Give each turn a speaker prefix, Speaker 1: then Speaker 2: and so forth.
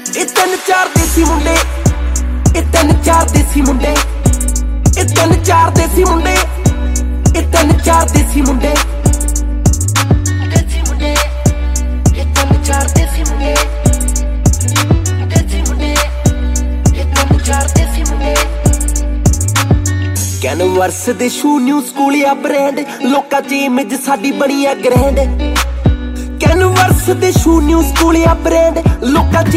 Speaker 1: ਇਹ ਤਿੰਨ ਚਾਰ ਦੇਸੀ ਮੁੰਡੇ, ਇਹ ਤਿੰਨ ਚਾਰ ਦੇਸੀ ਮੁੰਡੇ, ਇਹ ਤਿੰਨ ਚਾਰ ਦੇਸੀ ਮੁੰਡੇ, ਇਹ ਤਿੰਨ ਚਾਰ ਦੇਸੀ ਮੁੰਡੇ, ਦੇਸੀ ਮੁੰਡੇ, ਇਹ ਤਿੰਨ ਚਾਰ ਦੇਸੀ ਮੁੰਡੇ, ਦੇਸੀ ਮੁੰਡੇ, ਇਹ ਤਿੰਨ ਚਾਰ ਦੇਸੀ ਮੁੰਡੇ। ਕੈਨਵਸ ਦੇ ਸ਼ੂ ਨਿਊ ਸਕੂਲ ਆ ਬ੍ਰਾਂਡ, ਲੋਕਾਂ 'ਚ ਇਮੇਜ ਸਾਡੀ ਬਣੀ ਆ ਗ੍ਰੈਂਡ। ਕੈਨਵਸ ਦੇ ਸ਼ੂ ਨਿਊ ਸਕੂਲ ਆ ਬ੍ਰਾਂਡ, ਲੋਕਾਂ 'ਚ